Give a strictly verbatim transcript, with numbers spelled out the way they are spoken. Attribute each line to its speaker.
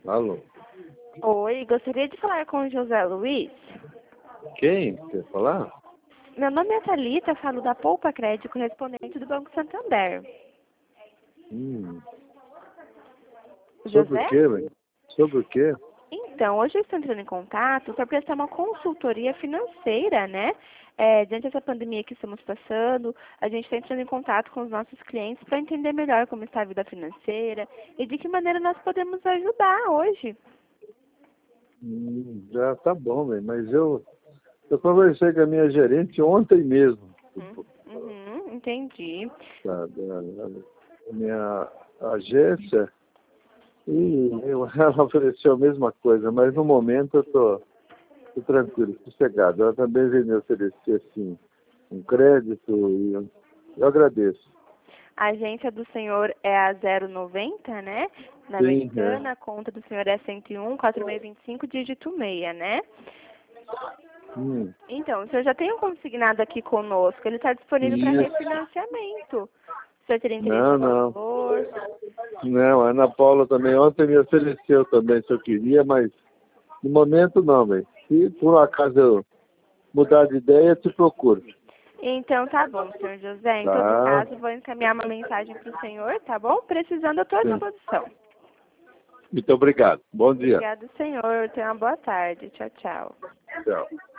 Speaker 1: Alô?
Speaker 2: Oi, gostaria de falar com o José Luiz.
Speaker 1: Quem? Quer falar?
Speaker 2: Meu nome é Thalita, falo da Poupa Crédito, correspondente do Banco Santander.
Speaker 1: Hum. Sobre o
Speaker 2: José?
Speaker 1: quê, velho? Sobre o quê?
Speaker 2: Então, hoje eu estou entrando em contato para prestar uma consultoria financeira, né? É, diante dessa pandemia que estamos passando, a gente está entrando em contato com os nossos clientes para entender melhor como está a vida financeira e de que maneira nós podemos ajudar hoje.
Speaker 1: Hum, já tá bom, velho. Mas eu, eu conversei com a minha gerente ontem mesmo.
Speaker 2: Uhum, uhum, entendi.
Speaker 1: Sabe? A, a minha agência. E eu, ela ofereceu a mesma coisa, mas no momento eu tô, tô tranquilo, sossegado. Ela também veio me oferecer, assim, um crédito e eu, eu agradeço.
Speaker 2: A agência do senhor é a zero noventa, né? Na
Speaker 1: Sim, é.
Speaker 2: Americana, a conta do senhor é cento e um, quatro seis dois cinco, dígito seis, né?
Speaker 1: Hum,
Speaker 2: Então, o senhor já tem um consignado aqui conosco, ele está disponível para
Speaker 1: isso.
Speaker 2: refinanciamento. O senhor teria interesse
Speaker 1: Não,
Speaker 2: no
Speaker 1: não.
Speaker 2: valor?
Speaker 1: Não, a Ana Paula também ontem me ofereceu também se eu queria, mas no momento não, velho. Se por um acaso eu mudar de ideia, eu te procuro.
Speaker 2: Então, tá bom, senhor José. Em todo
Speaker 1: Tá?
Speaker 2: caso, vou encaminhar uma mensagem para o senhor, tá bom? Precisando, eu estou à
Speaker 1: Sim.
Speaker 2: disposição.
Speaker 1: Muito obrigado. Bom dia.
Speaker 2: Obrigado, senhor. Tenha uma boa tarde. Tchau, tchau.
Speaker 1: Tchau.